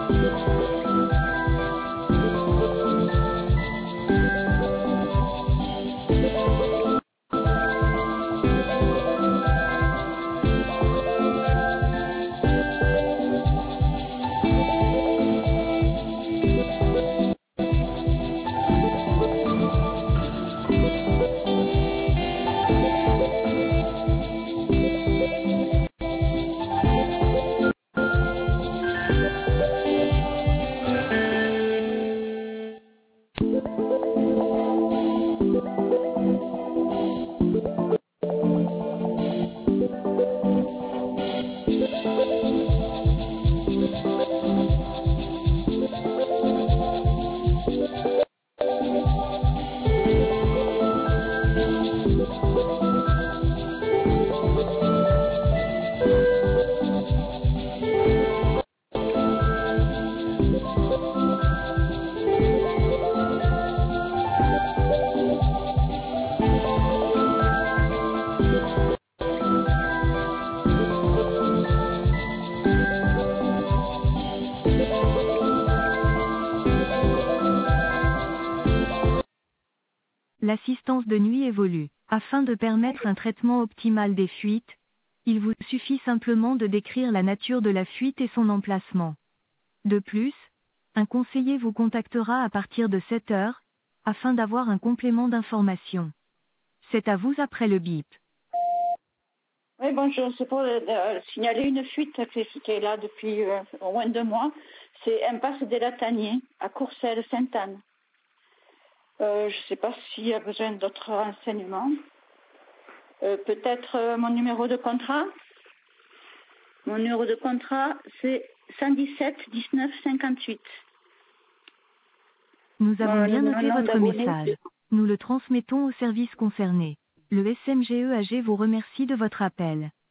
L'assistance de nuit évolue. Afin de permettre un traitement optimal des fuites, il vous suffit simplement de décrire la nature de la fuite et son emplacement. De plus, un conseiller vous contactera à partir de 7 heures, afin d'avoir un complément d'information. C'est à vous après le bip. Oui, bonjour, c'est pour signaler une fuite qui est là depuis au moins 2 mois. C'est impasse des Lataniers, à Courcelles-Sainte-Anne. Je ne sais pas s'il y a besoin d'autres renseignements. Peut-être mon numéro de contrat. Mon numéro de contrat, c'est 117 19 58. Nous avons bien noté votre message. Nous le transmettons au service concerné. Le SMGE AG vous remercie de votre appel.